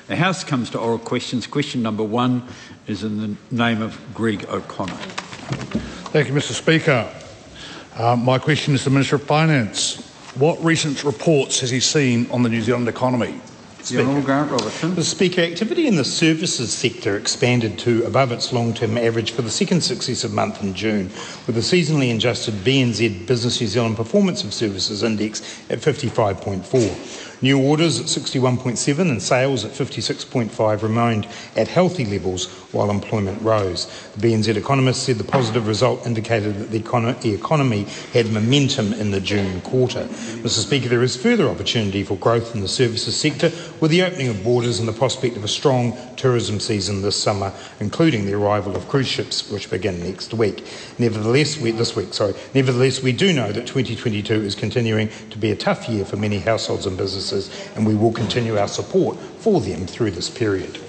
The House comes to oral questions. Question number 1 is in the name of Greg O'Connor. Thank you, Mr Speaker. My question is to the Minister of Finance. What recent reports has he seen on the New Zealand economy? The Honourable Grant Robertson. Mr Speaker, activity in the services sector expanded to above its long-term average for the second successive month in June, with the seasonally adjusted BNZ Business New Zealand Performance of Services Index at 55.4. New orders at 61.7 and sales at 56.5 remained at healthy levels while employment rose. The BNZ economist said the positive result indicated that the economy had momentum in the June quarter. Mr Speaker, there is further opportunity for growth in the services sector with the opening of borders and the prospect of a strong tourism season this summer, including the arrival of cruise ships, which begin next week. Nevertheless, we do know that 2022 is continuing to be a tough year for many households and businesses, and we will continue our support for them through this period.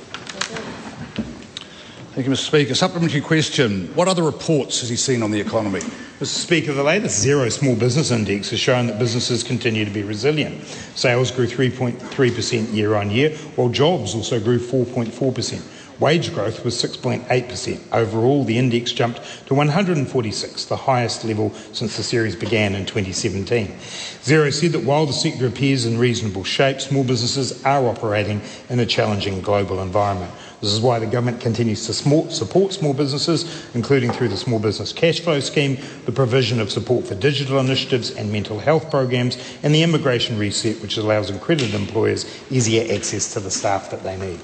Thank you, Mr Speaker. Supplementary question. What other reports has he seen on the economy? Mr Speaker, the latest Xero Small Business Index has shown that businesses continue to be resilient. Sales grew 3.3% year on year, while jobs also grew 4.4%. Wage growth was 6.8%. Overall, the index jumped to 146, the highest level since the series began in 2017. Xero said that while the sector appears in reasonable shape, small businesses are operating in a challenging global environment. This is why the government continues to support small businesses, including through the Small Business Cash Flow Scheme, the provision of support for digital initiatives and mental health programs, and the Immigration Reset, which allows accredited employers easier access to the staff that they need.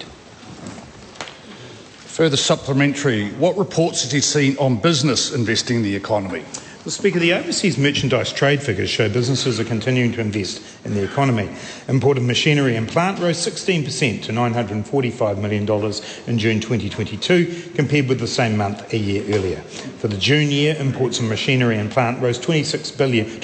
Further supplementary. What reports has he seen on business investing in the economy? Mr Speaker, the overseas merchandise trade figures show businesses are continuing to invest in the economy. Imported machinery and plant rose 16% to $945 million in June 2022, compared with the same month a year earlier. For the June year, imports of machinery and plant rose 26%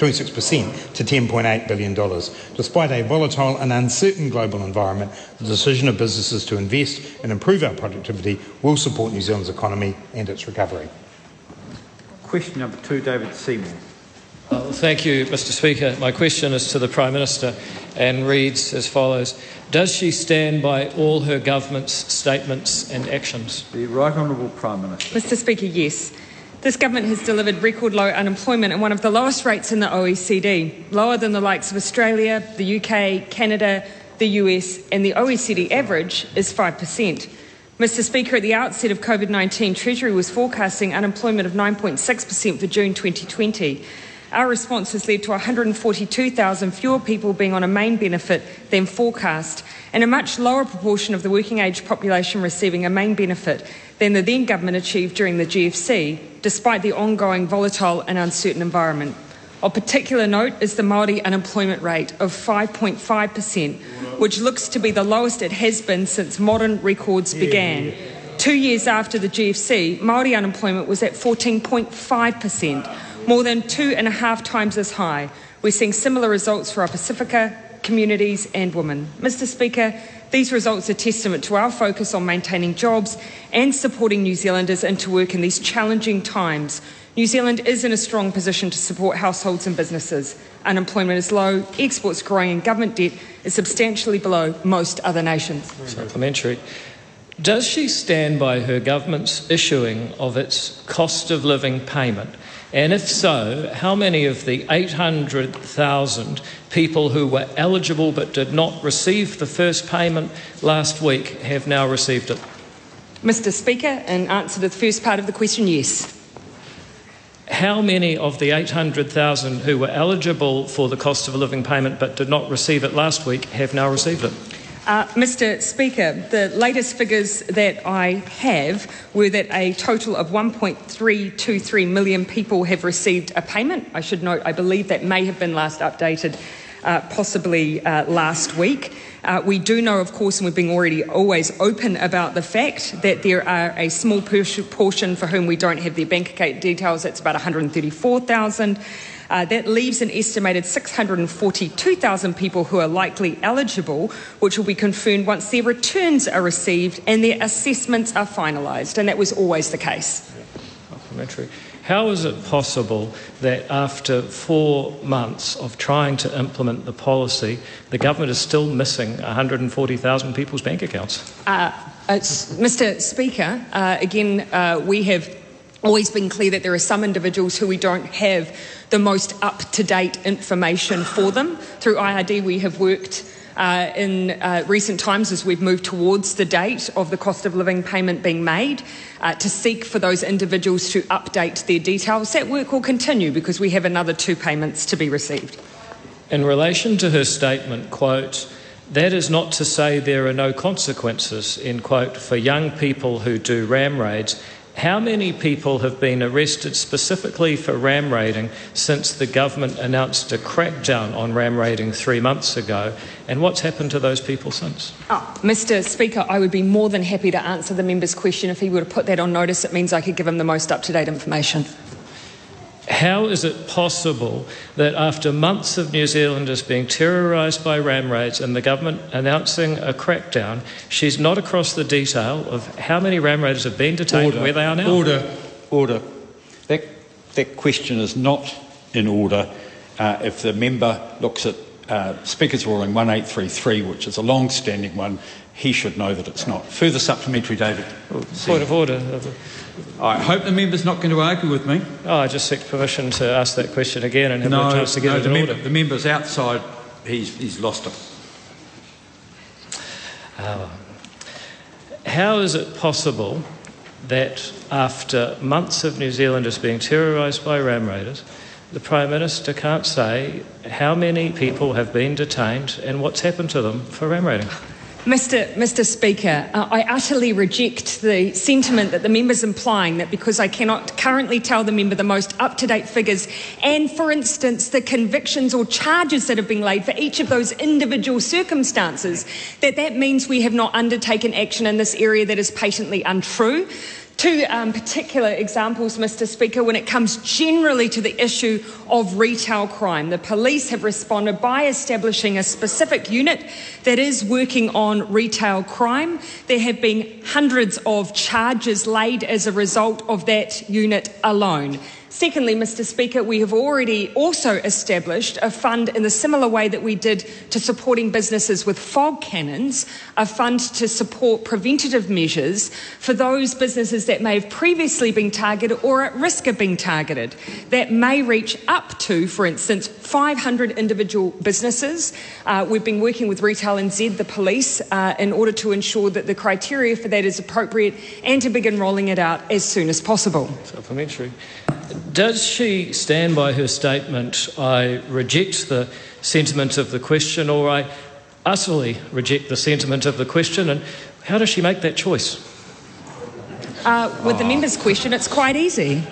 to $10.8 billion. Despite a volatile and uncertain global environment, the decision of businesses to invest and improve our productivity will support New Zealand's economy and its recovery. Question number 2, David Seymour. Thank you, Mr Speaker. My question is to the Prime Minister and reads as follows. Does she stand by all her government's statements and actions? The Right Honourable Prime Minister. Mr Speaker, yes. This government has delivered record low unemployment and one of the lowest rates in the OECD, lower than the likes of Australia, the UK, Canada, the US, and the OECD average is 5%. Mr Speaker, at the outset of COVID-19, Treasury was forecasting unemployment of 9.6% for June 2020. Our response has led to 142,000 fewer people being on a main benefit than forecast, and a much lower proportion of the working age population receiving a main benefit than the then government achieved during the GFC, despite the ongoing volatile and uncertain environment. Of particular note is the Māori unemployment rate of 5.5%, which looks to be the lowest it has been since modern records began. 2 years after the GFC, Māori unemployment was at 14.5%, more than 2.5 times as high. We're seeing similar results for our Pacifica communities and women. Mr Speaker, these results are testament to our focus on maintaining jobs and supporting New Zealanders into work in these challenging times. New Zealand is in a strong position to support households and businesses. Unemployment is low, exports growing, and government debt is substantially below most other nations. Supplementary. Does she stand by her government's issuing of its cost of living payment? And if so, how many of the 800,000 people who were eligible but did not receive the first payment last week have now received it? Mr Speaker, in answer to the first part of the question, yes. How many of the 800,000 who were eligible for the cost of a living payment but did not receive it last week have now received it? Mr Speaker, the latest figures that I have were that a total of 1.323 million people have received a payment. I should note, I believe that may have been last updated possibly last week. We do know, of course, and we've been always open about the fact that there are a small portion for whom we don't have their bank account details. That's about 134,000. That leaves an estimated 642,000 people who are likely eligible, which will be confirmed once their returns are received and their assessments are finalised, and that was always the case. Complimentary. How is it possible that after 4 months of trying to implement the policy, the government is still missing 140,000 people's bank accounts? Mr. Speaker, we have always been clear that there are some individuals who we don't have the most up-to-date information for them. Through IRD, we have worked in recent times as we've moved towards the date of the cost of living payment being made to seek for those individuals to update their details. That work will continue because we have another 2 payments to be received. In relation to her statement, quote, "That is not to say there are no consequences," end quote, for young people who do ram raids. How many people have been arrested specifically for ram raiding since the government announced a crackdown on ram raiding 3 months ago? And what's happened to those people since? Mr. Speaker, I would be more than happy to answer the member's question. If he were to put that on notice, it means I could give him the most up-to-date information. How is it possible that after months of New Zealanders being terrorised by ram raids and the government announcing a crackdown, she's not across the detail of how many ram raiders have been detained and where they are now? Order. That question is not in order. If the member looks at Speaker's Ruling 1833, which is a long-standing one, he should know that it's not. Further supplementary, David? Point of order. I hope the member's not going to argue with me. I just seek permission to ask that question again and have a chance to get it in order. The member's outside. He's lost it. How is it possible that after months of New Zealanders being terrorised by ram raiders, the Prime Minister can't say how many people have been detained and what's happened to them for ram raiding? Mr. Speaker, I utterly reject the sentiment that the member's implying that because I cannot currently tell the member the most up-to-date figures and, for instance, the convictions or charges that have been laid for each of those individual circumstances, that means we have not undertaken action in this area. That is patently untrue. 2 particular examples, Mr. Speaker, when it comes generally to the issue of retail crime. The police have responded by establishing a specific unit that is working on retail crime. There have been hundreds of charges laid as a result of that unit alone. Secondly, Mr. Speaker, we have already also established a fund in the similar way that we did to supporting businesses with fog cannons, a fund to support preventative measures for those businesses that may have previously been targeted or at risk of being targeted. That may reach up to, for instance, 500 individual businesses. We've been working with Retail NZ, the police, in order to ensure that the criteria for that is appropriate and to begin rolling it out as soon as possible. Supplementary. Does she stand by her statement, "I reject the sentiment of the question," or "I utterly reject the sentiment of the question"? And how does she make that choice? With the member's question, it's quite easy.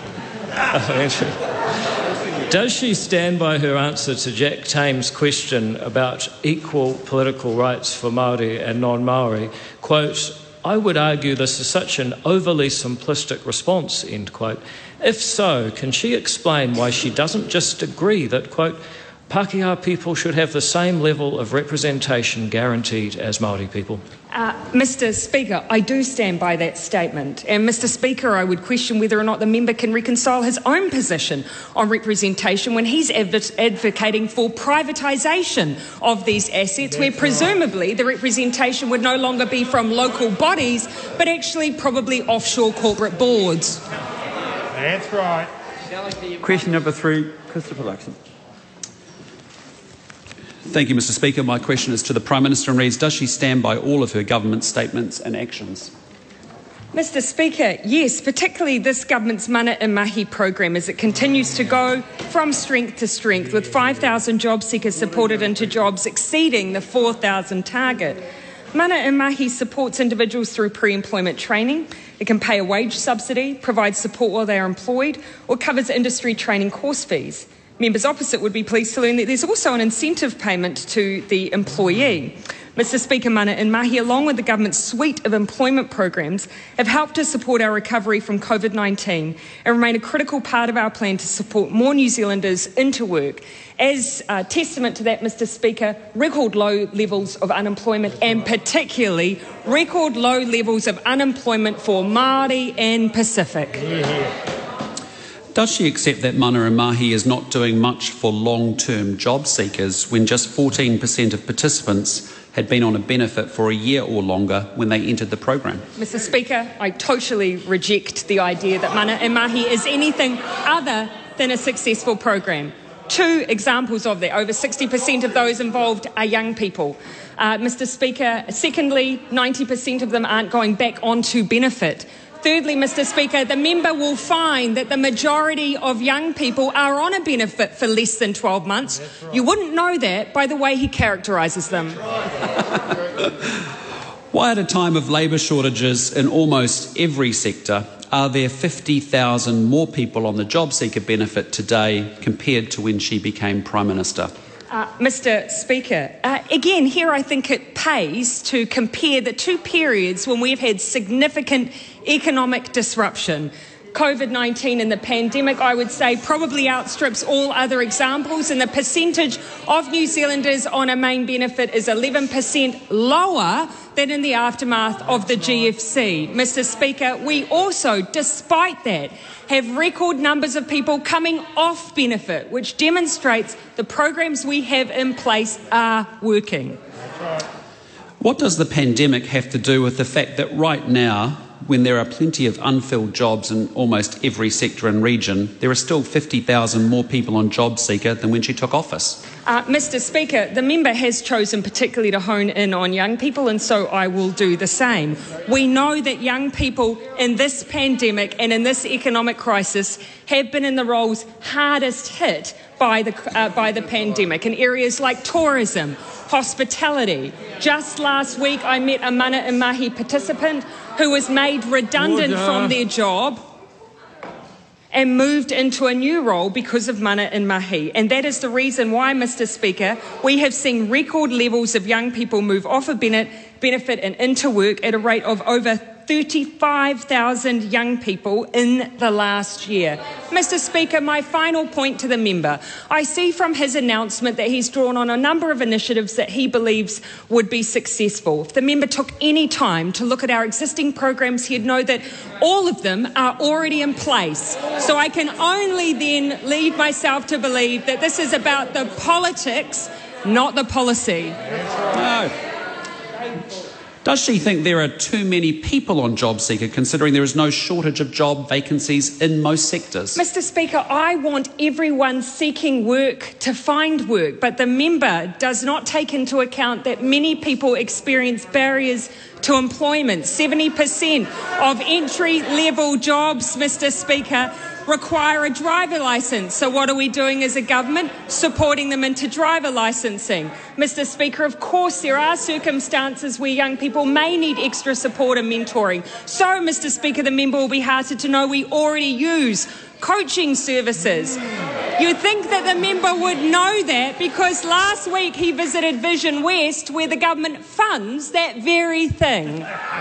Does she stand by her answer to Jack Tame's question about equal political rights for Māori and non-Māori? Quote, "I would argue this is such an overly simplistic response," end quote. If so, can she explain why she doesn't just agree that, quote, "Pākehā people should have the same level of representation guaranteed as Māori people"? Mr. Speaker, I do stand by that statement. And Mr. Speaker, I would question whether or not the member can reconcile his own position on representation when he's advocating for privatisation of these assets, where presumably the representation would no longer be from local bodies, but actually probably offshore corporate boards. That's right. Question number 3, Christopher Luxon. Thank you, Mr. Speaker. My question is to the Prime Minister and reads, does she stand by all of her government statements and actions? Mr. Speaker, yes, particularly this government's Mana i Mahi program as it continues to go from strength to strength, with 5,000 job seekers supported into jobs exceeding the 4,000 target. Mana i Mahi supports individuals through pre-employment training. It can pay a wage subsidy, provide support while they are employed, or covers industry training course fees. Members opposite would be pleased to learn that there's also an incentive payment to the employee. Mr. Speaker, Mana i Mahi, along with the government's suite of employment programs, have helped to support our recovery from COVID-19 and remain a critical part of our plan to support more New Zealanders into work. As a testament to that, Mr. Speaker, record low levels of unemployment, and particularly record low levels of unemployment for Māori and Pacific. Does she accept that Mana and Mahi is not doing much for long-term job seekers when just 14% of participants had been on a benefit for a year or longer when they entered the program? Mr. Speaker, I totally reject the idea that Mana and Mahi is anything other than a successful program. Two examples of that. Over 60% of those involved are young people. Mr. Speaker, secondly, 90% of them aren't going back onto benefit. Thirdly, Mr. Speaker, the member will find that the majority of young people are on a benefit for less than 12 months. You wouldn't know that by the way he characterises them. Why, at a time of labour shortages in almost every sector, are there 50,000 more people on the job seeker benefit today compared to when she became Prime Minister? Mr. Speaker, again, here I think it pays to compare the two periods when we've had significant economic disruption. COVID-19 and the pandemic, I would say, probably outstrips all other examples, and the percentage of New Zealanders on a main benefit is 11% lower than in the aftermath of the GFC. Mr. Speaker, we also, despite that, have record numbers of people coming off benefit, which demonstrates the programs we have in place are working. What does the pandemic have to do with the fact that right now, when there are plenty of unfilled jobs in almost every sector and region, there are still 50,000 more people on job seeker than when she took office? Mr. Speaker, the member has chosen particularly to hone in on young people, and so I will do the same. We know that young people in this pandemic and in this economic crisis have been in the roles hardest hit by the pandemic in areas like tourism, hospitality. Just last week I met a Mana and Mahi participant who was made redundant from their job and moved into a new role because of Mana and Mahi. And that is the reason why, Mr. Speaker, we have seen record levels of young people move off a benefit and into work at a rate of over 35,000 young people in the last year. Mr. Speaker, my final point to the member. I see from his announcement that he's drawn on a number of initiatives that he believes would be successful. If the member took any time to look at our existing programs, he'd know that all of them are already in place. So I can only then lead myself to believe that this is about the politics, not the policy. No. Does she think there are too many people on job seeker, considering there is no shortage of job vacancies in most sectors? Mr. Speaker, I want everyone seeking work to find work, but the member does not take into account that many people experience barriers to employment. 70% of entry-level jobs, Mr. Speaker, require a driver licence. So what are we doing as a government? Supporting them into driver licensing. Mr. Speaker, of course there are circumstances where young people may need extra support and mentoring. So, Mr. Speaker, the member will be heartened to know we already use coaching services. You'd think that the member would know that because last week he visited Vision West, where the government funds that very thing.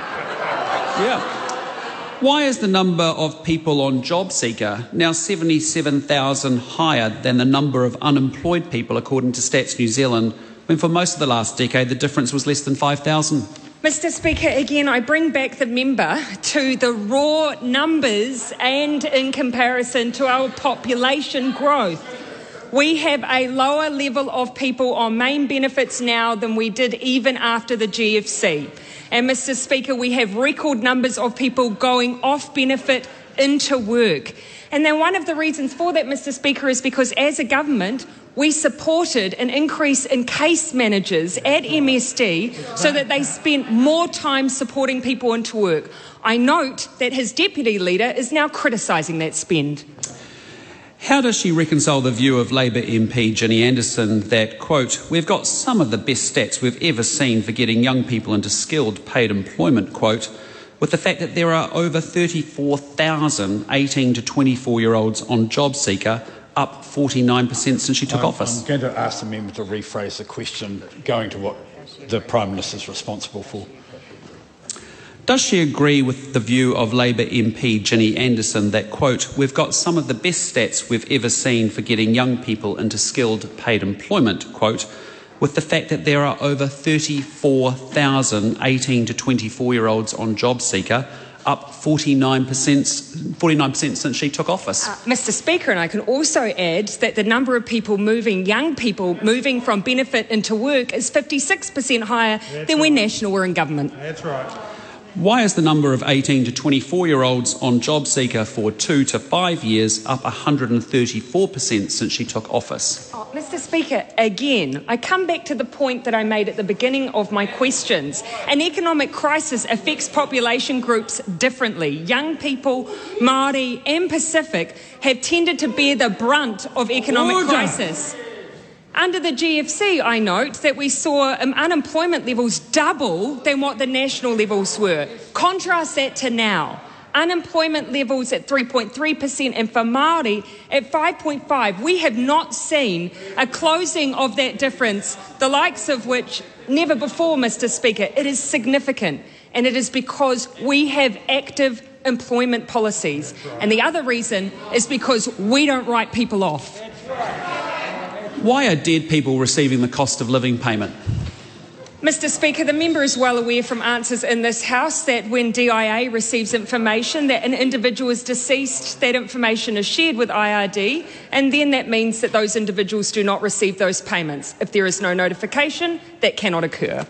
Yeah. Why is the number of people on job seeker now 77,000 higher than the number of unemployed people, according to Stats New Zealand, when for most of the last decade the difference was less than 5,000? Mr. Speaker, again, I bring back the member to the raw numbers and in comparison to our population growth. We have a lower level of people on main benefits now than we did even after the GFC. And, Mr. Speaker, we have record numbers of people going off benefit into work. And then one of the reasons for that, Mr. Speaker, is because as a government, we supported an increase in case managers at MSD so that they spent more time supporting people into work. I note that his deputy leader is now criticising that spend. How does she reconcile the view of Labour MP Ginny Anderson that, quote, we've got some of the best stats we've ever seen for getting young people into skilled paid employment, quote, with the fact that there are over 34,000 18 to 24-year-olds on job seeker, up 49% since she took office? I'm going to ask the member to rephrase the question, going to what the Prime Minister is responsible for. Does she agree with the view of Labour MP Ginny Anderson that, quote, we've got some of the best stats we've ever seen for getting young people into skilled paid employment, quote, with the fact that there are over 34,000 18 to 24-year-olds on job seeker, up 49% since she took office. Mr. Speaker, and I can also add that the number of young people moving from benefit into work is 56% higher than when National were in government. That's right. Why is the number of 18 to 24-year-olds on JobSeeker for 2 to 5 years up 134% since she took office? Mr. Speaker, again, I come back to the point that I made at the beginning of my questions. An economic crisis affects population groups differently. Young people, Māori and Pacific have tended to bear the brunt of economic crisis. Under the GFC, I note that we saw unemployment levels double than what the national levels were. Contrast that to now. Unemployment levels at 3.3% and for Māori at 5.5%. We have not seen a closing of that difference, the likes of which never before, Mr. Speaker. It is significant, and it is because we have active employment policies. And the other reason is because we don't write people off. Why are dead people receiving the cost of living payment? Mr. Speaker, the member is well aware from answers in this House that when DIA receives information that an individual is deceased, that information is shared with IRD, and then that means that those individuals do not receive those payments. If there is no notification, that cannot occur.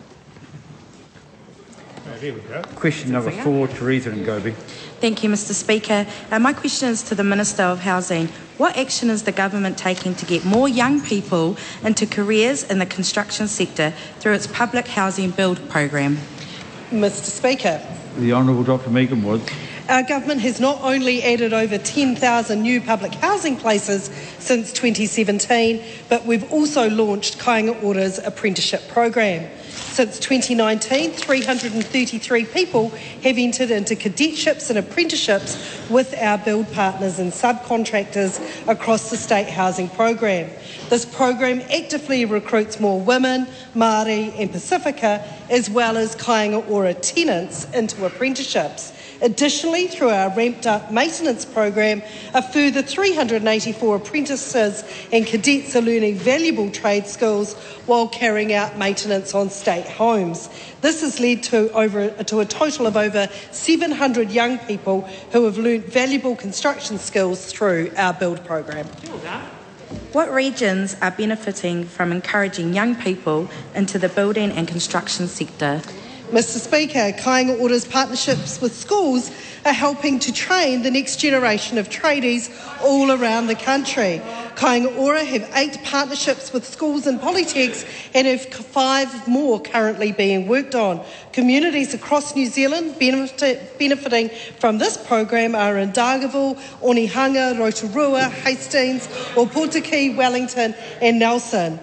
There we go. Question number 4, Teresa Ngobi. Thank you, Mr. Speaker. My question is to the Minister of Housing. What action is the government taking to get more young people into careers in the construction sector through its public housing build program? Mr. Speaker. The Honourable Dr Megan Woods. Our government has not only added over 10,000 new public housing places since 2017, but we've also launched Kāinga Ora's apprenticeship program. Since 2019, 333 people have entered into cadetships and apprenticeships with our build partners and subcontractors across the state housing program. This program actively recruits more women, Māori and Pacifica, as well as Kāinga Ora tenants into apprenticeships. Additionally, through our ramped-up maintenance program, a further 384 apprentices and cadets are learning valuable trade skills while carrying out maintenance on state homes. This has led to a total of over 700 young people who have learnt valuable construction skills through our build program. What regions are benefiting from encouraging young people into the building and construction sector? Mr. Speaker, Kāinga Ora's partnerships with schools are helping to train the next generation of tradies all around the country. Kāinga Ora have 8 partnerships with schools and polytechs and have 5 more currently being worked on. Communities across New Zealand benefiting from this program are in Dargaville, Onehunga, Rotorua, Hastings, Opotiki, Wellington and Nelson.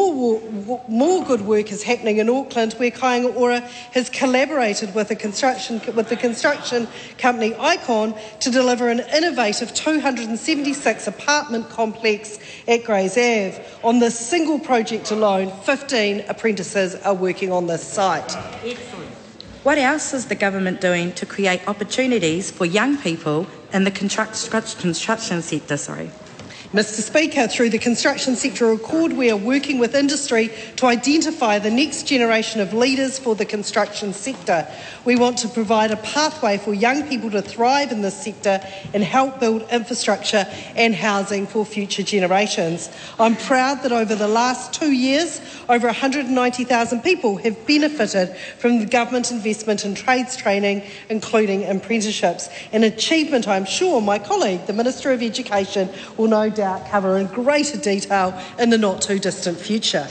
More good work is happening in Auckland, where Kāinga Ora has collaborated with the construction company Icon to deliver an innovative 276 apartment complex at Grays Ave. On this single project alone, 15 apprentices are working on this site. Excellent. What else is the government doing to create opportunities for young people in the construction sector? Mr. Speaker, through the Construction Sector Accord, we are working with industry to identify the next generation of leaders for the construction sector. We want to provide a pathway for young people to thrive in this sector and help build infrastructure and housing for future generations. I'm proud that over the last 2 years, over 190,000 people have benefited from the government investment in trades training, including apprenticeships, an achievement I'm sure my colleague, the Minister of Education, will no doubt cover in greater detail in the not too distant future.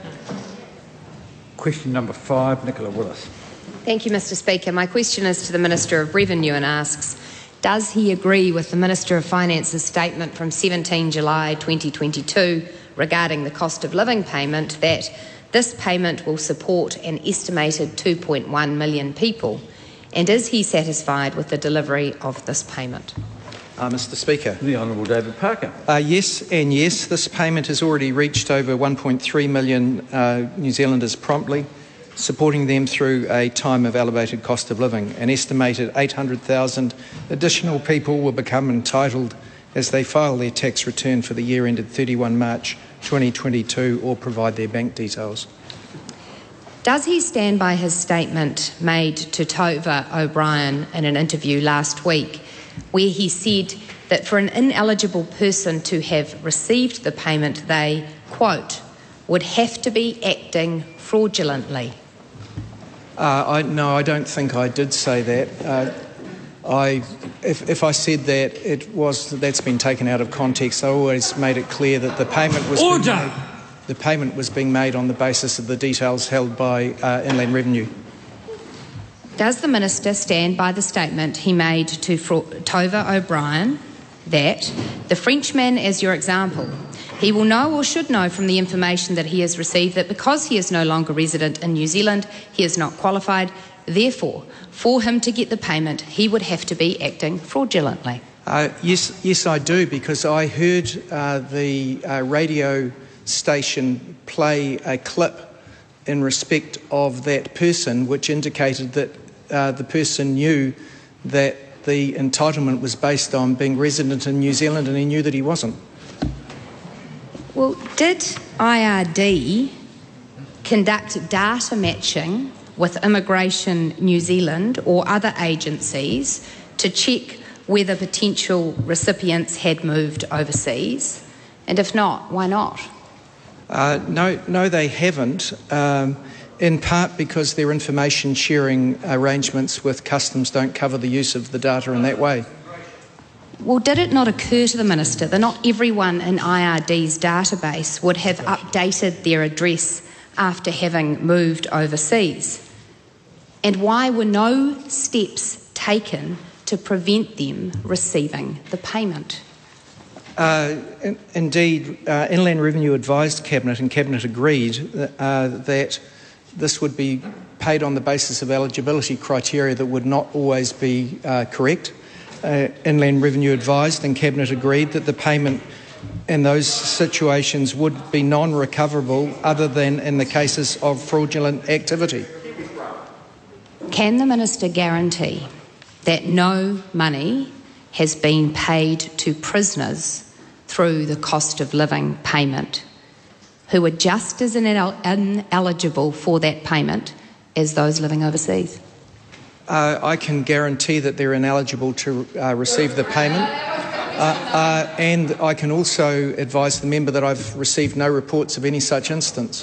Question number 5, Nicola Willis. Thank you, Mr. Speaker. My question is to the Minister of Revenue and asks, does he agree with the Minister of Finance's statement from 17 July 2022 regarding the cost of living payment that this payment will support an estimated 2.1 million people? And is he satisfied with the delivery of this payment? Mr. Speaker. The Honourable David Parker. Yes and yes. This payment has already reached over 1.3 million New Zealanders promptly, supporting them through a time of elevated cost of living. An estimated 800,000 additional people will become entitled as they file their tax return for the year ended 31 March 2022 or provide their bank details. Does he stand by his statement made to Tova O'Brien in an interview last week, where he said that for an ineligible person to have received the payment, they, quote, would have to be acting fraudulently? No, I don't think I did say that. If I said that, that's been taken out of context. I always made it clear that the payment was being made on the basis of the details held by Inland Revenue. Does the Minister stand by the statement he made to Tova O'Brien that the Frenchman, as your example, he will know or should know from the information that he has received that because he is no longer resident in New Zealand, he is not qualified. Therefore, for him to get the payment, he would have to be acting fraudulently? Yes, I do, because I heard the radio station play a clip in respect of that person, which indicated that the person knew that the entitlement was based on being resident in New Zealand, and he knew that he wasn't. Well, did IRD conduct data matching with Immigration New Zealand or other agencies to check whether potential recipients had moved overseas? And if not, why not? No, they haven't, in part because their information sharing arrangements with Customs don't cover the use of the data in that way. Well, did it not occur to the Minister that not everyone in IRD's database would have updated their address after having moved overseas? And why were no steps taken to prevent them receiving the payment? Indeed, Inland Revenue advised Cabinet, and Cabinet agreed that this would be paid on the basis of eligibility criteria that would not always be correct. Inland Revenue advised and Cabinet agreed that the payment in those situations would be non-recoverable other than in the cases of fraudulent activity. Can the Minister guarantee that no money has been paid to prisoners through the cost of living payment who are just as ineligible for that payment as those living overseas? I can guarantee that they're ineligible to receive the payment. And I can also advise the member that I've received no reports of any such instance.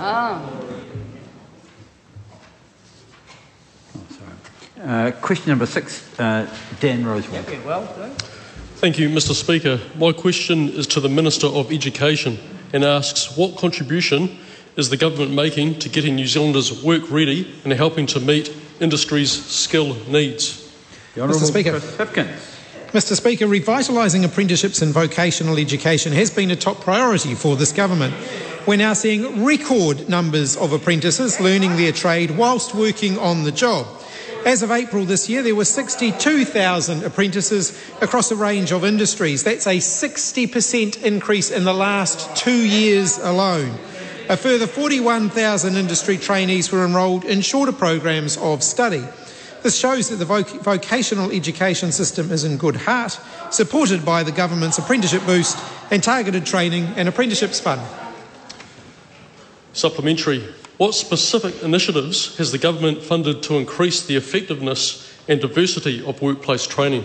Question number 6, Dan Rosewarne. Thank you, Mr. Speaker. My question is to the Minister of Education and asks, what contribution is the government making to getting New Zealanders work ready and helping to meet industry's skill needs? Mr. Speaker. Mr. Speaker, revitalising apprenticeships in vocational education has been a top priority for this government. We're now seeing record numbers of apprentices learning their trade whilst working on the job. As of April this year, there were 62,000 apprentices across a range of industries. That's a 60% increase in the last 2 years alone. A further 41,000 industry trainees were enrolled in shorter programs of study. This shows that the vocational education system is in good heart, supported by the government's apprenticeship boost and targeted training and apprenticeships fund. Supplementary. What specific initiatives has the government funded to increase the effectiveness and diversity of workplace training?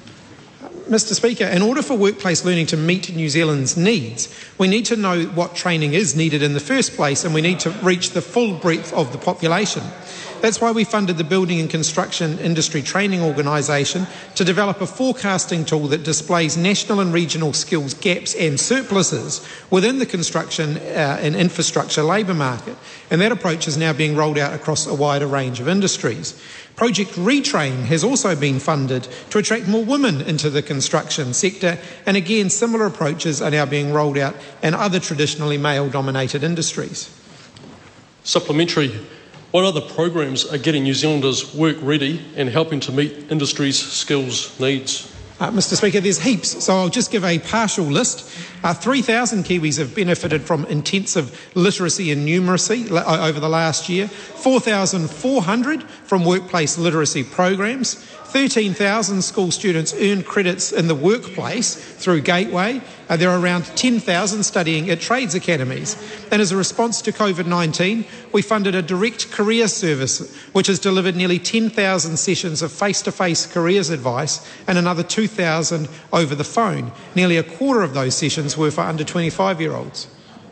Mr. Speaker, in order for workplace learning to meet New Zealand's needs, we need to know what training is needed in the first place, and we need to reach the full breadth of the population. That's why we funded the Building and Construction Industry Training Organisation to develop a forecasting tool that displays national and regional skills gaps and surpluses within the construction and infrastructure labour market. And that approach is now being rolled out across a wider range of industries. Project Retrain has also been funded to attract more women into the construction sector, and again similar approaches are now being rolled out in other traditionally male-dominated industries. Supplementary. What other programs are getting New Zealanders work ready and helping to meet industry's skills needs? Mr. Speaker, there's heaps, so I'll just give a partial list. 3,000 Kiwis have benefited from intensive literacy and numeracy over the last year, 4,400 from workplace literacy programs, 13,000 school students earn credits in the workplace through Gateway. There are around 10,000 studying at trades academies. And as a response to COVID-19, we funded a direct career service, which has delivered nearly 10,000 sessions of face-to-face careers advice and another 2,000 over the phone. Nearly a quarter of those sessions were for under 25-year-olds.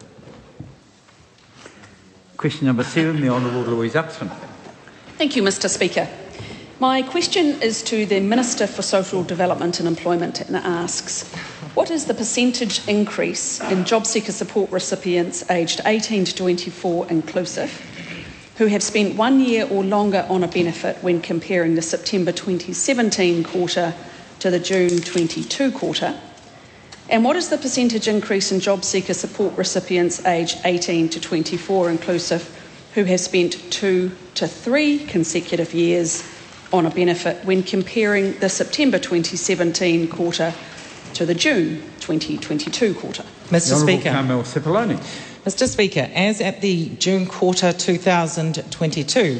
Question number 7, the Honourable Louise Upson. Thank you, Mr Speaker. My question is to the Minister for Social Development and Employment and asks, what is the percentage increase in job seeker support recipients aged 18 to 24 inclusive who have spent 1 year or longer on a benefit when comparing the September 2017 quarter to the June 22 quarter? And what is the percentage increase in job seeker support recipients aged 18 to 24 inclusive who have spent 2 to 3 consecutive years on a benefit when comparing the September 2017 quarter to the June 2022 quarter? Mr Speaker. Carmel Cipollone. Mr Speaker, as at the June quarter 2022,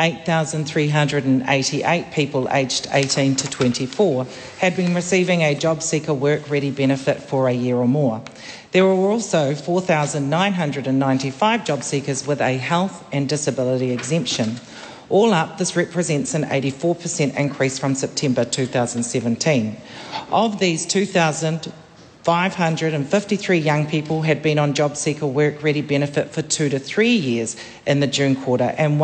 8,388 people aged 18 to 24 had been receiving a job seeker work ready benefit for a year or more. There were also 4,995 job seekers with a health and disability exemption. All up, this represents an 84% increase from September 2017. Of these, 2,553 young people had been on job seeker work ready benefit for 2 to 3 years in the June quarter, and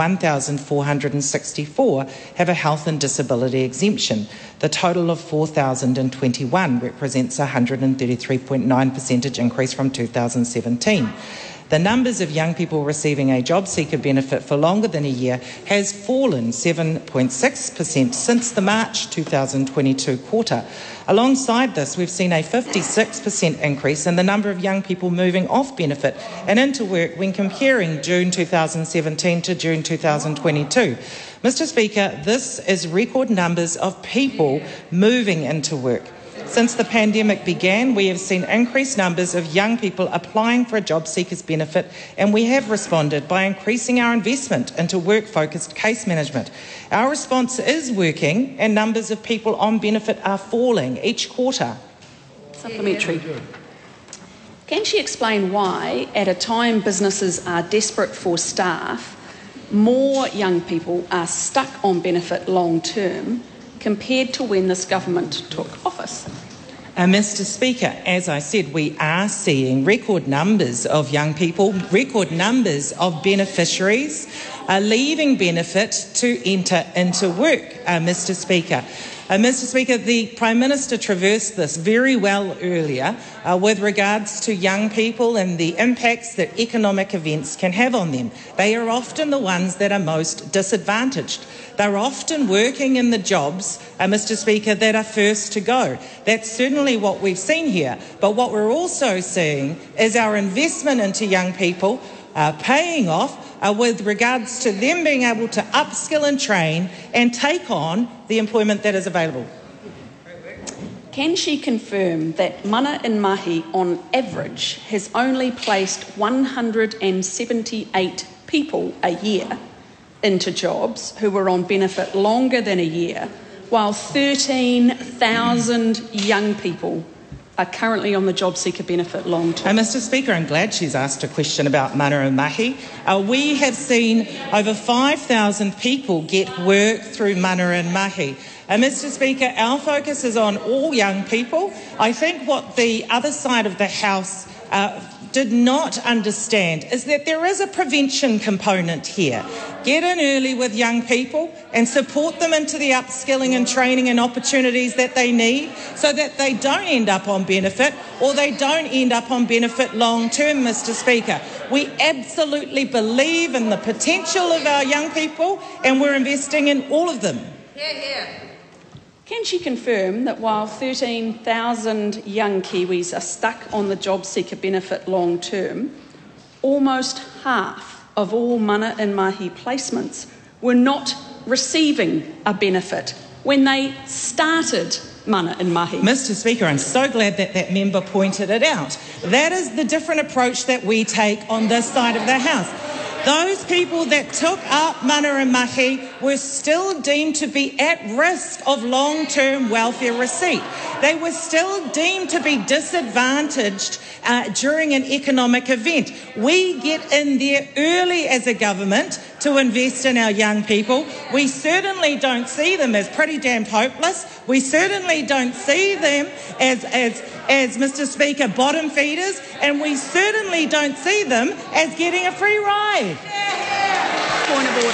1,464 have a health and disability exemption. The total of 4,021 represents a 133.9% increase from 2017. The numbers of young people receiving a job seeker benefit for longer than a year has fallen 7.6% since the March 2022 quarter. Alongside this, we've seen a 56% increase in the number of young people moving off benefit and into work when comparing June 2017 to June 2022. Mr Speaker, this is record numbers of people moving into work. Since the pandemic began, we have seen increased numbers of young people applying for a job seekers benefit, and we have responded by increasing our investment into work-focused case management. Our response is working, and numbers of people on benefit are falling each quarter. Supplementary. Can she explain why, at a time businesses are desperate for staff, more young people are stuck on benefit long term compared to when this government took office? Mr Speaker, as I said, we are seeing record numbers of young people, record numbers of beneficiaries leaving benefit to enter into work, Mr Speaker. Mr Speaker, the Prime Minister traversed this very well earlier with regards to young people and the impacts that economic events can have on them. They are often the ones that are most disadvantaged. They're often working in the jobs, Mr Speaker, that are first to go. That's certainly what we've seen here. But what we're also seeing is our investment into young people paying off with regards to them being able to upskill and train and take on the employment that is available. Can she confirm that Mana in Mahi, on average, has only placed 178 people a year into jobs who were on benefit longer than a year, while 13,000 young people are currently on the job seeker benefit long term? Mr Speaker, I'm glad she's asked a question about Mana and Mahi. We have seen over 5,000 people get work through Mana and Mahi. Mr Speaker, our focus is on all young people. I think what the other side of the House did not understand is that there is a prevention component here. Get in early with young people and support them into the upskilling and training and opportunities that they need so that they don't end up on benefit or they don't end up on benefit long term, Mr Speaker. We absolutely believe in the potential of our young people and we're investing in all of them. Can she confirm that while 13,000 young Kiwis are stuck on the job seeker benefit long term, almost half of all Mana in Mahi placements were not receiving a benefit when they started Mana in Mahi? Mr Speaker, I'm so glad that that member pointed it out. That is the different approach that we take on this side of the House. those people that took up mana and mahi were still deemed to be at risk of long-term welfare receipt. They were still deemed to be disadvantaged during an economic event. We get in there early as a government to invest in our young people. We certainly don't see them as pretty damned hopeless. We certainly don't see them as Mr. Speaker, bottom feeders, and we certainly don't see them as getting a free ride. Point of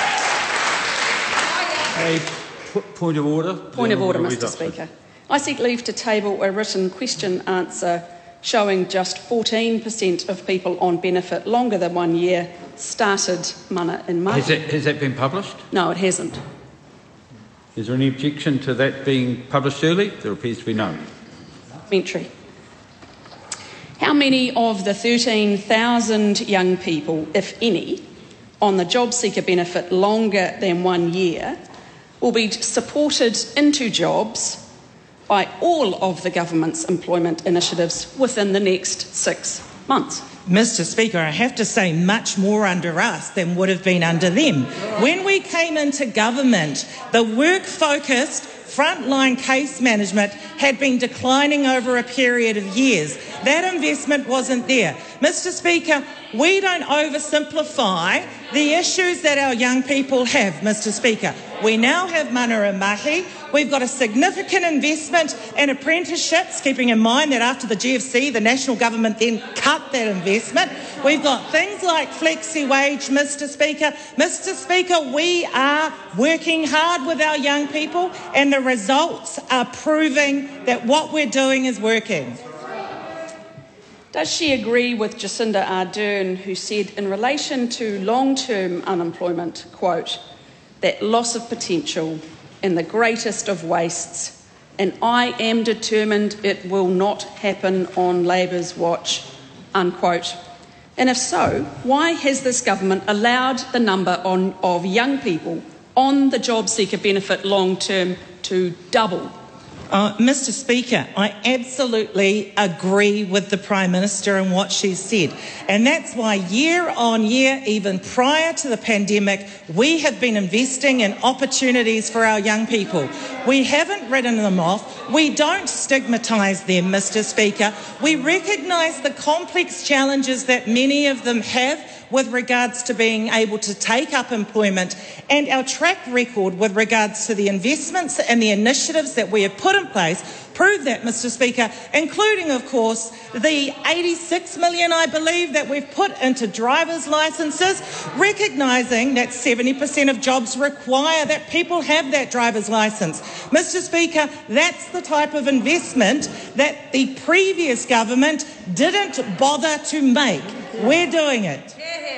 order. Point of order. Point of order, Mr. Speaker. I seek leave to table a written question answer showing just 14% of people on benefit longer than 1 year started mana and mahi. Has that been published? No, it hasn't. Is there any objection to that being published early? There appears to be none. Entry. How many of the 13,000 young people, if any, on the job seeker benefit longer than 1 year will be supported into jobs by all of the government's employment initiatives within the next 6 months? Mr. Speaker, I have to say much more under us than would have been under them. When we came into government, the work-focused frontline case management had been declining over a period of years. That investment wasn't there. Mr. Speaker, we don't oversimplify the issues that our young people have, Mr. Speaker. We now have mana and mahi. We've got a significant investment in apprenticeships, keeping in mind that after the GFC, the national government then cut that investment. We've got things like flexi wage, Mr. Speaker. Mr. Speaker, we are working hard with our young people, and the results are proving that what we're doing is working. Does she agree with Jacinda Ardern, who said in relation to long-term unemployment, quote, that loss of potential and the greatest of wastes, and I am determined it will not happen on Labour's watch, unquote? And if so, why has this government allowed the number of young people on the job seeker benefit long-term to double? Mr. Speaker, I absolutely agree with the Prime Minister and what she said. And that's why year on year, even prior to the pandemic, we have been investing in opportunities for our young people. We haven't written them off. We don't stigmatise them, Mr. Speaker. We recognise the complex challenges that many of them have with regards to being able to take up employment, and our track record with regards to the investments and the initiatives that we have put in place prove that, Mr. Speaker, including, of course, the 86 million, I believe, that we've put into driver's licences, recognising that 70% of jobs require that people have that driver's licence. Mr. Speaker, that's the type of investment that the previous government didn't bother to make. We're doing it.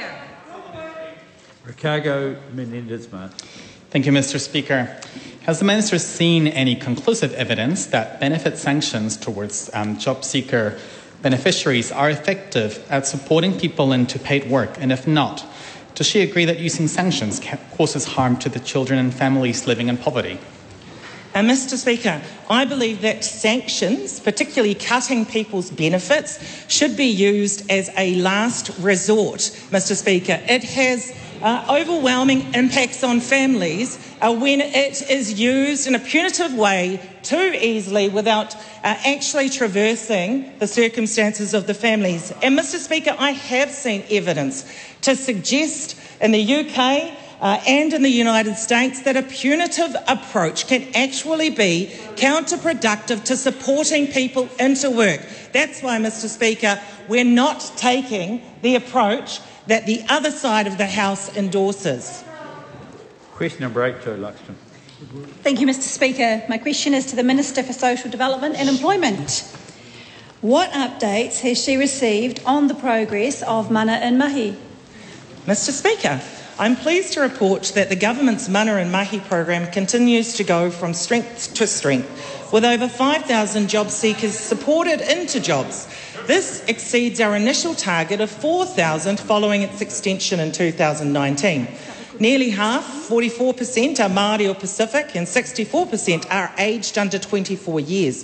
Ricardo Menendez-Martin. Thank you, Mr. Speaker. Has the Minister seen any conclusive evidence that benefit sanctions towards job seeker beneficiaries are effective at supporting people into paid work? And if not, does she agree that using sanctions causes harm to the children and families living in poverty? Mr. Speaker, I believe that sanctions, particularly cutting people's benefits, should be used as a last resort, Mr. Speaker. It has overwhelming impacts on families when it is used in a punitive way too easily without actually traversing the circumstances of the families. And, Mr. Speaker, I have seen evidence to suggest in the UK and in the United States that a punitive approach can actually be counterproductive to supporting people into work. That's why, Mr. Speaker, we're not taking the approach that the other side of the House endorses. Question number 8, Jo Luxton. Thank you, Mr. Speaker. My question is to the Minister for Social Development and Employment. What updates has she received on the progress of mana and mahi? Mr. Speaker, I'm pleased to report that the government's mana and mahi program continues to go from strength to strength, with over 5,000 job seekers supported into jobs. This exceeds our initial target of 4,000 following its extension in 2019. Nearly half, 44%, are Māori or Pacific, and 64% are aged under 24 years.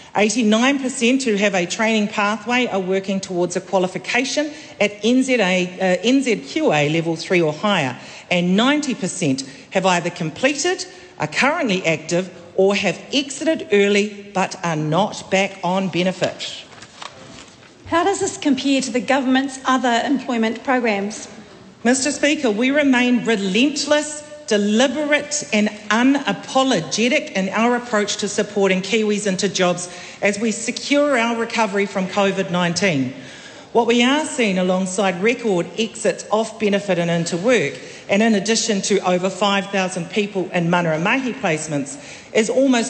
89% who have a training pathway are working towards a qualification at NZQA level 3 or higher, and 90% have either completed, are currently active, or have exited early but are not back on benefit. How does this compare to the government's other employment programs? Mr. Speaker, we remain relentless, deliberate and unapologetic in our approach to supporting Kiwis into jobs as we secure our recovery from COVID-19. What we are seeing alongside record exits off benefit and into work, and in addition to over 5,000 people in mana and mahi placements, is almost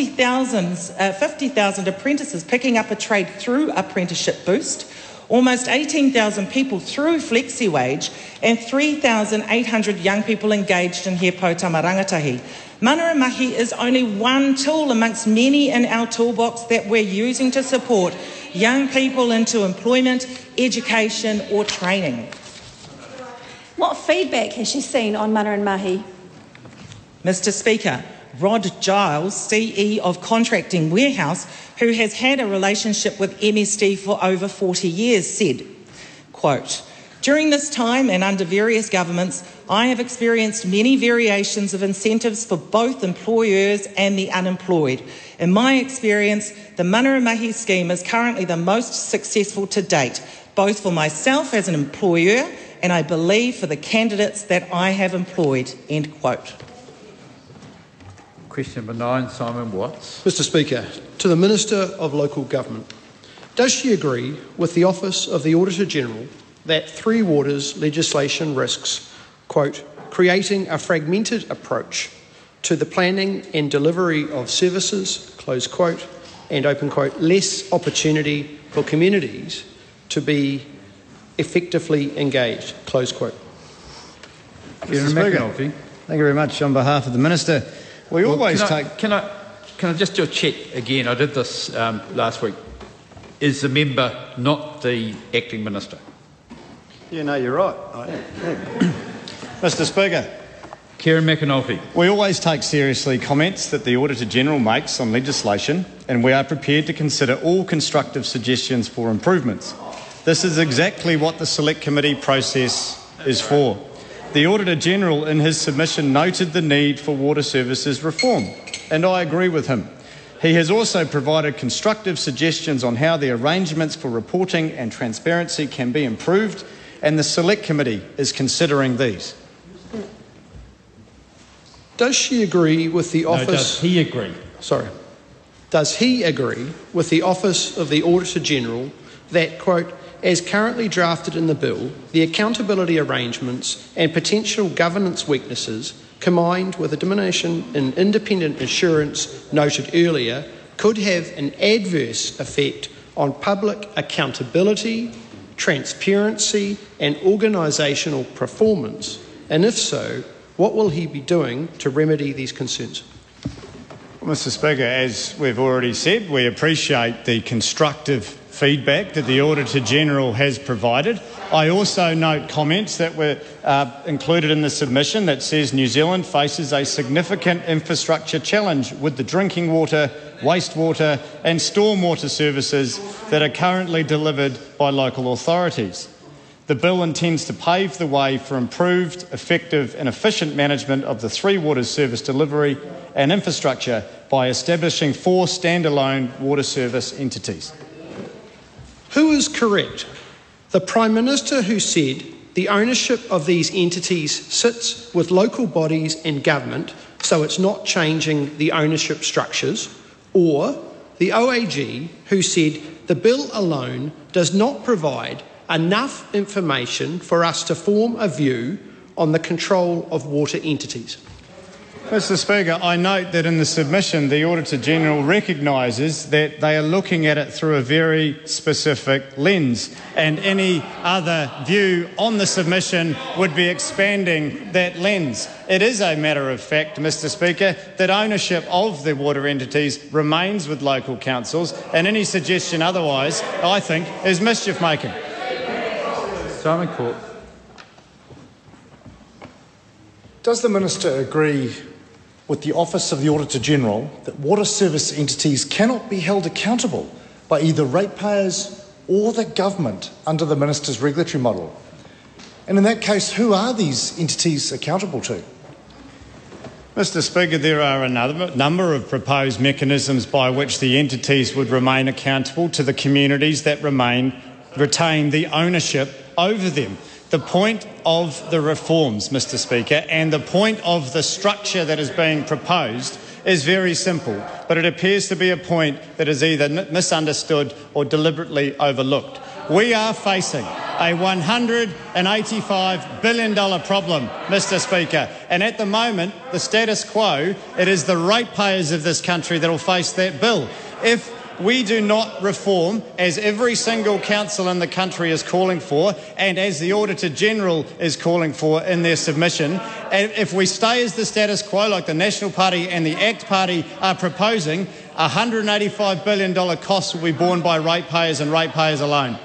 50,000 apprentices picking up a trade through Apprenticeship Boost, almost 18,000 people through FlexiWage, and 3,800 young people engaged in He Poutama Rangatahi. Mana and mahi is only one tool amongst many in our toolbox that we're using to support young people into employment, education or training. What feedback has she seen on mana and mahi? Mr. Speaker, Rod Giles, CE of Contracting Warehouse, who has had a relationship with MSD for over 40 years, said, quote, "During this time and under various governments, I have experienced many variations of incentives for both employers and the unemployed. In my experience, the mana and mahi scheme is currently the most successful to date, both for myself as an employer and I believe for the candidates that I have employed," end quote. Question number 9, Simon Watts. Mr. Speaker, to the Minister of Local Government, does she agree with the Office of the Auditor-General that Three Waters legislation risks, quote, creating a fragmented approach to the planning and delivery of services, close quote, and open quote, less opportunity for communities to be effectively engaged, close quote? Mr. Speaker, thank you very much. On behalf of the Minister, we always take... Can I just do a check again? I did this last week. Is the member not the acting minister? Yeah, no, you're right. I am. Yeah. Mr. Speaker. Kieran McAnulty. We always take seriously comments that the Auditor-General makes on legislation, and we are prepared to consider all constructive suggestions for improvements. This is exactly what the Select Committee process is for. The Auditor-General in his submission noted the need for water services reform, and I agree with him. He has also provided constructive suggestions on how the arrangements for reporting and transparency can be improved, and the Select Committee is considering these. Does she agree with the Office... No, does he agree? Sorry. Does he agree with the Office of the Auditor-General that, quote, as currently drafted in the bill, the accountability arrangements and potential governance weaknesses, combined with a diminution in independent assurance noted earlier, could have an adverse effect on public accountability, transparency and organisational performance? And if so, what will he be doing to remedy these concerns? Mr. Speaker, as we've already said, we appreciate the constructive feedback that the Auditor-General has provided. I also note comments that were included in the submission that says New Zealand faces a significant infrastructure challenge with the drinking water, wastewater and stormwater services that are currently delivered by local authorities. The bill intends to pave the way for improved, effective and efficient management of the Three Waters service delivery and infrastructure by establishing 4 standalone water service entities. Who is correct? The Prime Minister who said the ownership of these entities sits with local bodies and government, so it's not changing the ownership structures, or the OAG who said the bill alone does not provide enough information for us to form a view on the control of water entities? Mr. Speaker, I note that in the submission the Auditor-General recognises that they are looking at it through a very specific lens, and any other view on the submission would be expanding that lens. It is a matter of fact, Mr. Speaker, that ownership of the water entities remains with local councils, and any suggestion otherwise, I think, is mischief-making. Simon Court. Does the Minister agree with the Office of the Auditor-General that water service entities cannot be held accountable by either ratepayers or the government under the Minister's regulatory model. And in that case, who are these entities accountable to? Mr Speaker, there are a number of proposed mechanisms by which the entities would remain accountable to the communities that retain the ownership over them. The point of the reforms, Mr Speaker, and the point of the structure that is being proposed is very simple, but it appears to be a point that is either misunderstood or deliberately overlooked. We are facing a $185 billion problem, Mr Speaker, and at the moment, the status quo, it is the ratepayers of this country that will face that bill. If we do not reform, as every single council in the country is calling for, and as the Auditor-General is calling for in their submission, and if we stay as the status quo like the National Party and the ACT Party are proposing, $185 billion costs will be borne by ratepayers and ratepayers alone.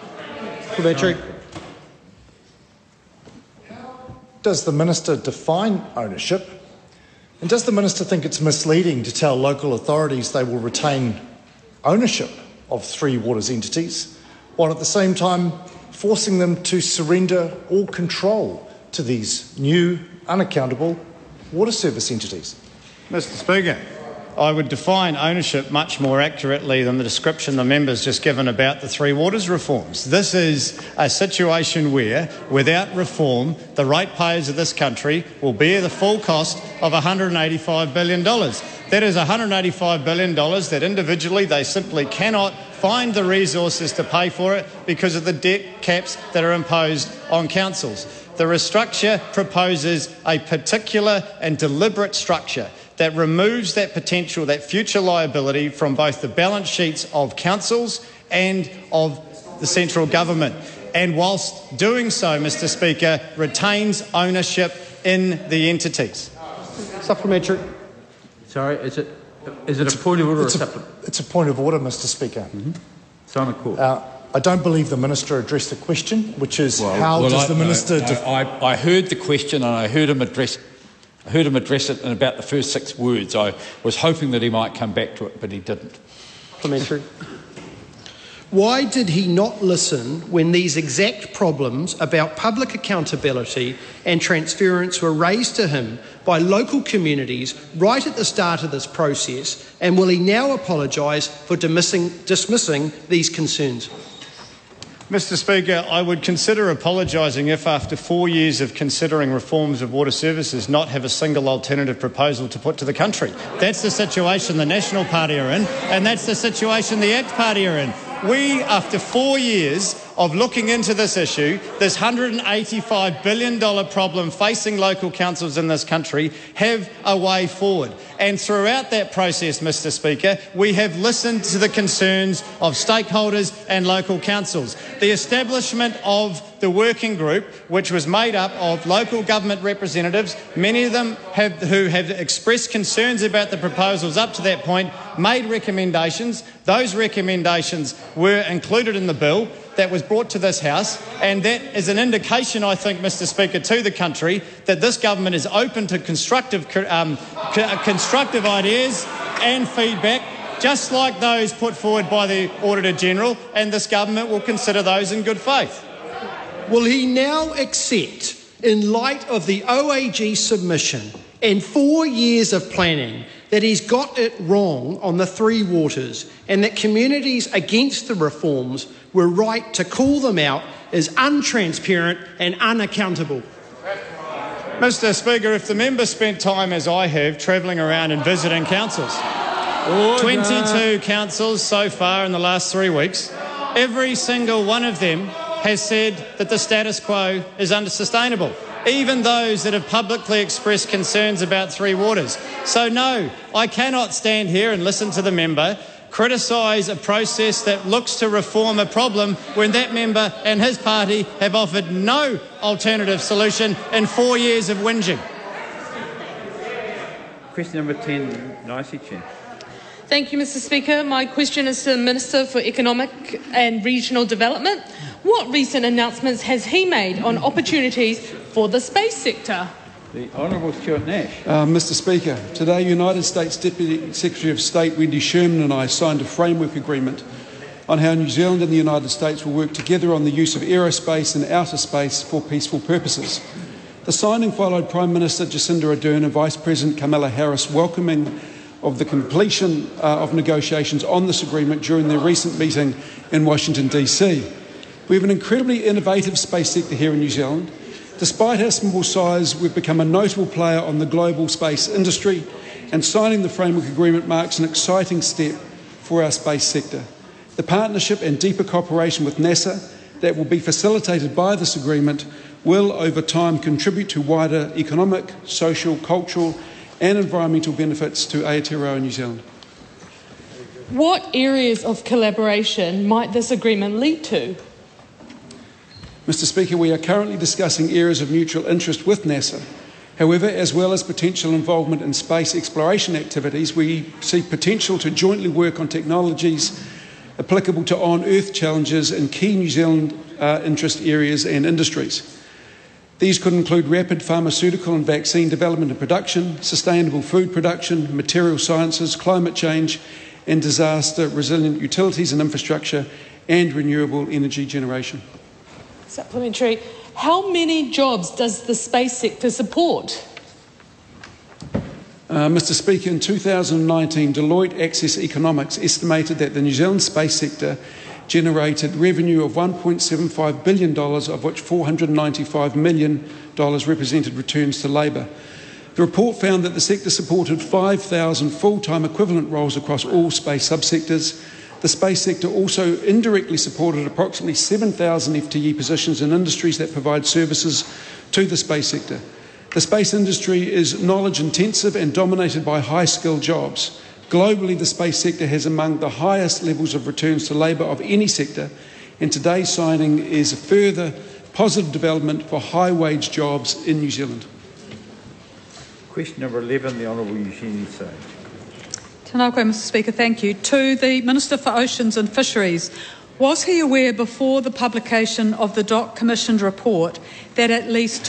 Does the Minister define ownership? And does the Minister think it's misleading to tell local authorities they will retain ownership of Three Waters entities, while at the same time forcing them to surrender all control to these new, unaccountable water service entities? Mr Speaker, I would define ownership much more accurately than the description the member's just given about the Three Waters reforms. This is a situation where, without reform, the ratepayers of this country will bear the full cost of $185 billion. That is $185 billion that individually they simply cannot find the resources to pay for it because of the debt caps that are imposed on councils. The restructure proposes a particular and deliberate structure that removes that potential, that future liability from both the balance sheets of councils and of the central government. And whilst doing so, Mr Speaker, retains ownership in the entities. Supplementary. Sorry, is it a point of order or a supplement? It's a point of order, Mr Speaker. Simon Court. I don't believe the Minister addressed the question, which is how does the Minister... I heard the question and I heard him address it in about the first 6 words. I was hoping that he might come back to it, but he didn't. Supplementary. Why did he not listen when these exact problems about public accountability and transference were raised to him by local communities right at the start of this process, and will he now apologise for dismissing these concerns? Mr Speaker, I would consider apologising if after 4 years of considering reforms of water services not have a single alternative proposal to put to the country. That's the situation the National Party are in, and that's the situation the ACT Party are in. We, after 4 years of looking into this issue, this $185 billion problem facing local councils in this country, have a way forward. And throughout that process, Mr Speaker, we have listened to the concerns of stakeholders and local councils. The establishment of the working group, which was made up of local government representatives, many of them who have expressed concerns about the proposals up to that point, made recommendations. Those recommendations were included in the bill that was brought to this House, and that is an indication, I think, Mr Speaker, to the country that this government is open to constructive ideas and feedback, just like those put forward by the Auditor-General, and this government will consider those in good faith. Will he now accept, in light of the OAG submission and 4 years of planning, that he's got it wrong on the Three Waters and that communities against the reforms were right to call them out as untransparent and unaccountable? Mr Speaker, if the member spent time, as I have, travelling around and visiting councils, 22 councils so far in the last 3 weeks, every single one of them has said that the status quo is unsustainable, even those that have publicly expressed concerns about Three Waters. So no, I cannot stand here and listen to the member criticise a process that looks to reform a problem when that member and his party have offered no alternative solution in 4 years of whinging. Question number 10, Nicey Chair. Thank you, Mr Speaker. My question is to the Minister for Economic and Regional Development. What recent announcements has he made on opportunities for the space sector? The Honourable Stuart Nash. Mr Speaker, today United States Deputy Secretary of State Wendy Sherman and I signed a framework agreement on how New Zealand and the United States will work together on the use of aerospace and outer space for peaceful purposes. The signing followed Prime Minister Jacinda Ardern and Vice President Kamala Harris welcoming of the completion of negotiations on this agreement during their recent meeting in Washington DC. We have an incredibly innovative space sector here in New Zealand. Despite our small size, we've become a notable player on the global space industry, and signing the framework agreement marks an exciting step for our space sector. The partnership and deeper cooperation with NASA that will be facilitated by this agreement will, over time, contribute to wider economic, social, cultural and environmental benefits to Aotearoa New Zealand. What areas of collaboration might this agreement lead to? Mr Speaker, we are currently discussing areas of mutual interest with NASA. However, as well as potential involvement in space exploration activities, we see potential to jointly work on technologies applicable to on-Earth challenges in key New Zealand interest areas and industries. These could include rapid pharmaceutical and vaccine development and production, sustainable food production, material sciences, climate change and disaster-resilient utilities and infrastructure, and renewable energy generation. Supplementary. How many jobs does the space sector support? Mr Speaker, in 2019, Deloitte Access Economics estimated that the New Zealand space sector generated revenue of $1.75 billion, of which $495 million represented returns to labour. The report found that the sector supported 5,000 full-time equivalent roles across all space subsectors. The space sector also indirectly supported approximately 7,000 FTE positions in industries that provide services to the space sector. The space industry is knowledge-intensive and dominated by high-skilled jobs. Globally, the space sector has among the highest levels of returns to labour of any sector, and today's signing is a further positive development for high-wage jobs in New Zealand. Question number 11, the Honourable Eugenie Sage. Tēnā koe, Mr Speaker, thank you. To the Minister for Oceans and Fisheries, was he aware before the publication of the DOC Commissioned report that at least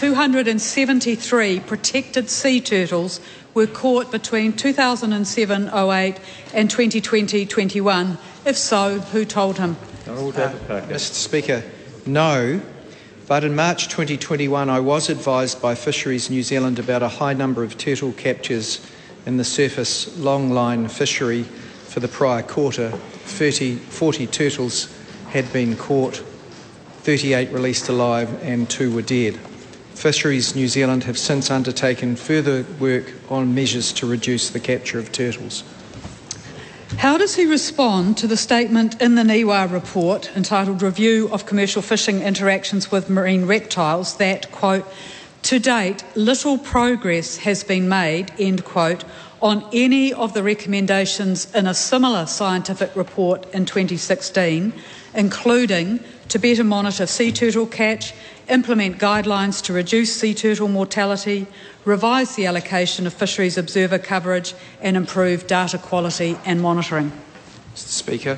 273 protected sea turtles were caught between 2007-08 and 2020-21? If so, who told him? Mr Speaker, no. But in March 2021, I was advised by Fisheries New Zealand about a high number of turtle captures in the surface longline fishery for the prior quarter. 40 turtles had been caught, 38 released alive and 2 were dead. Fisheries New Zealand have since undertaken further work on measures to reduce the capture of turtles. How does he respond to the statement in the NIWA report entitled Review of Commercial Fishing Interactions with Marine Reptiles that, quote, to date, little progress has been made, end quote, on any of the recommendations in a similar scientific report in 2016, including to better monitor sea turtle catch, implement guidelines to reduce sea turtle mortality, revise the allocation of fisheries observer coverage and improve data quality and monitoring? Mr Speaker,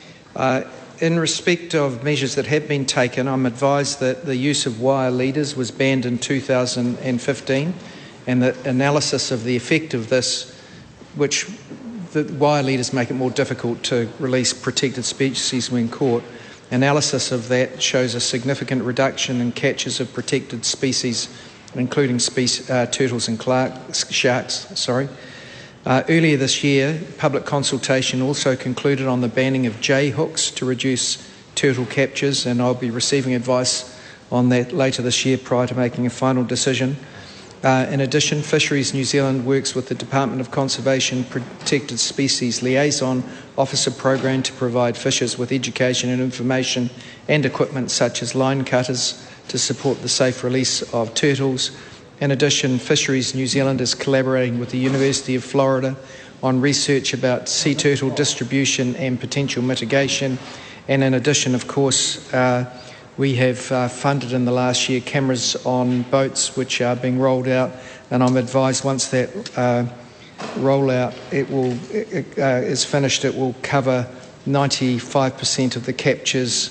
in respect of measures that have been taken, I'm advised that the use of wire leaders was banned in 2015 and that analysis of the effect of this, which the wire leaders make it more difficult to release protected species when caught, analysis of that shows a significant reduction in catches of protected species, including turtles and sharks. Earlier this year, public consultation also concluded on the banning of J-hooks to reduce turtle captures, and I'll be receiving advice on that later this year prior to making a final decision. In addition, Fisheries New Zealand works with the Department of Conservation Protected Species Liaison Officer Program to provide fishers with education and information and equipment such as line cutters to support the safe release of turtles. In addition, Fisheries New Zealand is collaborating with the University of Florida on research about sea turtle distribution and potential mitigation. And in addition, of course, we have funded in the last year cameras on boats which are being rolled out, and I'm advised once that rollout is finished, it will cover 95% of the captures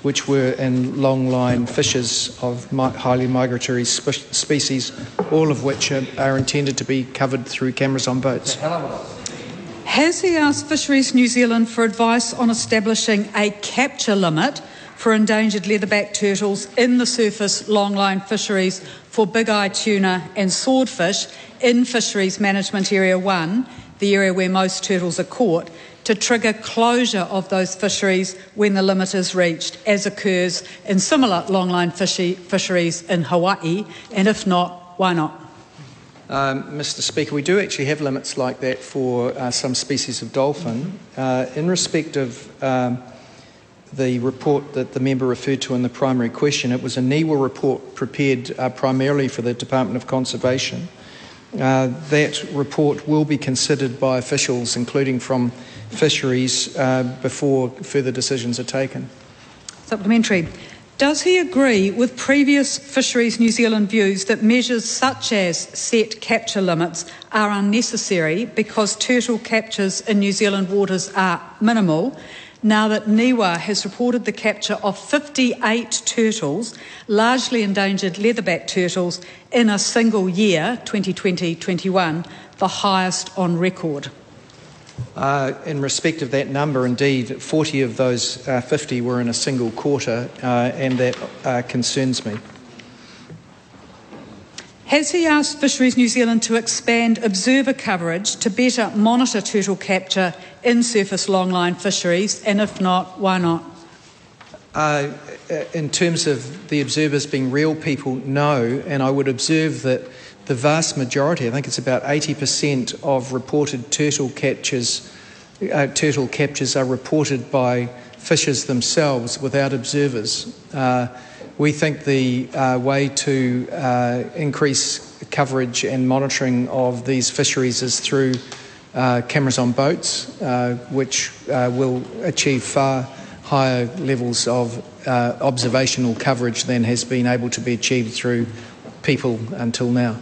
which were in longline fishes of highly migratory species, all of which are intended to be covered through cameras on boats. Has he asked Fisheries New Zealand for advice on establishing a capture limit for endangered leatherback turtles in the surface longline fisheries for big-eye tuna and swordfish in Fisheries Management Area 1, the area where most turtles are caught, to trigger closure of those fisheries when the limit is reached, as occurs in similar longline fisheries in Hawaii, and if not, why not? Mr. Speaker, we do actually have limits like that for some species of dolphin. In respect of the report that the member referred to in the primary question, it was a NIWA report prepared primarily for the Department of Conservation. That report will be considered by officials, including from fisheries, before further decisions are taken. Supplementary. Does he agree with previous Fisheries New Zealand views that measures such as set capture limits are unnecessary because turtle captures in New Zealand waters are minimal, now that NIWA has reported the capture of 58 turtles, largely endangered leatherback turtles, in a single year, 2020-21, the highest on record? In respect of that number, indeed, 40 of those 50 were in a single quarter, and that concerns me. Has he asked Fisheries New Zealand to expand observer coverage to better monitor turtle capture in surface longline fisheries, and if not, why not? In terms of the observers being real people, no, and I would observe that the vast majority, I think it's about 80% of reported turtle captures are reported by fishers themselves without observers. We think the way to increase coverage and monitoring of these fisheries is through cameras on boats, which will achieve far higher levels of observational coverage than has been able to be achieved through people until now.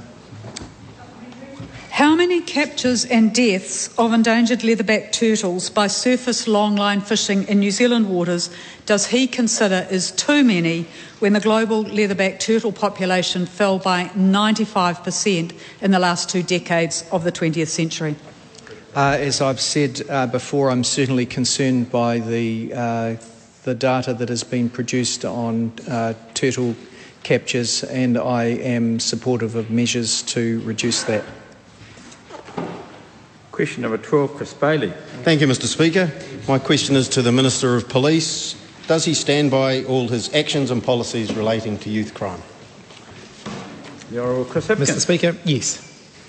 How many captures and deaths of endangered leatherback turtles by surface longline fishing in New Zealand waters does he consider is too many when the global leatherback turtle population fell by 95% in the last 2 decades of the 20th century? As I've said before, I'm certainly concerned by the data that has been produced on turtle captures, and I am supportive of measures to reduce that. Question number 12, Chris Bailey. Thank you, Mr. Speaker. My question is to the Minister of Police. Does he stand by all his actions and policies relating to youth crime? The Honourable Chris Hipkins. Mr. Speaker, yes.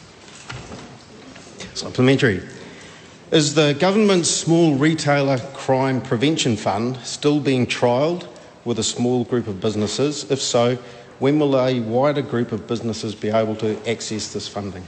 Supplementary. Is the government's Small Retailer Crime Prevention Fund still being trialled with a small group of businesses? If so, when will a wider group of businesses be able to access this funding?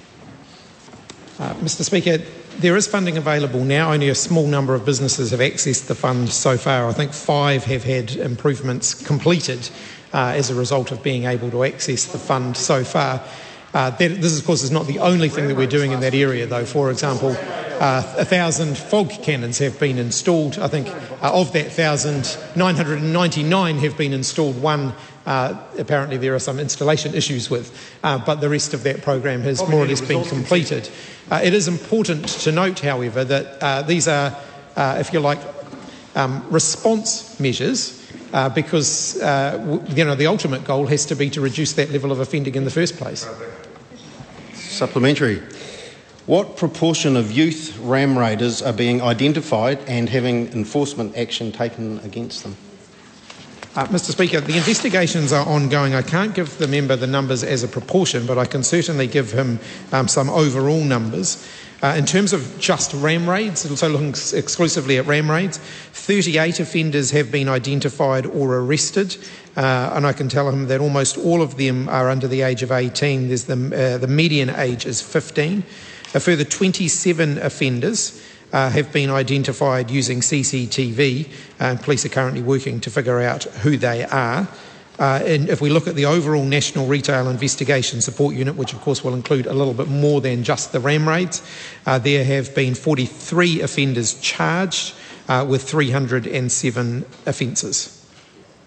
Mr. Speaker, there is funding available now. Only a small number of businesses have accessed the fund so far. I think 5 have had improvements completed as a result of being able to access the fund so far. This, of course, is not the only thing that we're doing in that area, though. For example, 1,000 fog cannons have been installed. I think of that 1,000, 999 have been installed. One, apparently there are some installation issues with, but the rest of that program has more or less been completed. It is important to note, however, that these are, if you like, response measures, because the ultimate goal has to be to reduce that level of offending in the first place. Supplementary. What proportion of youth ram raiders are being identified and having enforcement action taken against them? Mr. Speaker, the investigations are ongoing. I can't give the member the numbers as a proportion, but I can certainly give him some overall numbers. In terms of just ram raids, so looking exclusively at ram raids, 38 offenders have been identified or arrested, and I can tell him that almost all of them are under the age of 18. There's the median age is 15. A further 27 offenders have been identified using CCTV, and police are currently working to figure out who they are. And if we look at the overall National Retail Investigation Support Unit, which of course will include a little bit more than just the ram raids, there have been 43 offenders charged with 307 offences.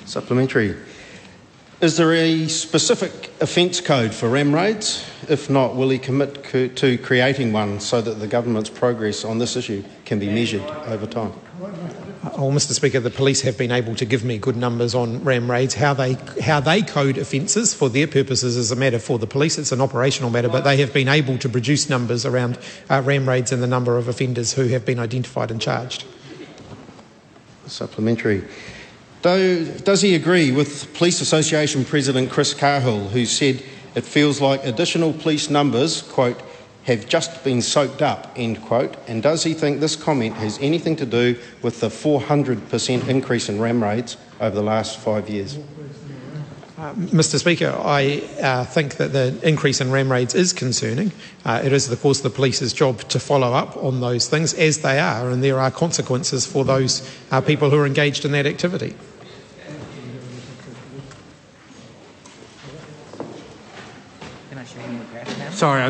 Supplementary. Is there a specific offence code for ram raids? If not, will he commit to creating one so that the government's progress on this issue can be measured over time? Well, Mr. Speaker, the police have been able to give me good numbers on ram raids. How they code offences for their purposes is a matter for the police. It's an operational matter, but they have been able to produce numbers around ram raids and the number of offenders who have been identified and charged. Supplementary. Does he agree with Police Association President Chris Cahill, who said it feels like additional police numbers, quote, have just been soaked up, end quote, and does he think this comment has anything to do with the 400% increase in ram raids over the last 5 years? Mr. Speaker, I think that the increase in ram raids is concerning. It is, of course, the police's job to follow up on those things as they are, and there are consequences for those people who are engaged in that activity. Sorry,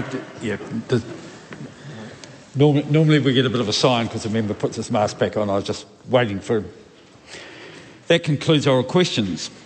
normally we get a bit of a sign because the member puts his mask back on. I was just waiting for him. That concludes our questions.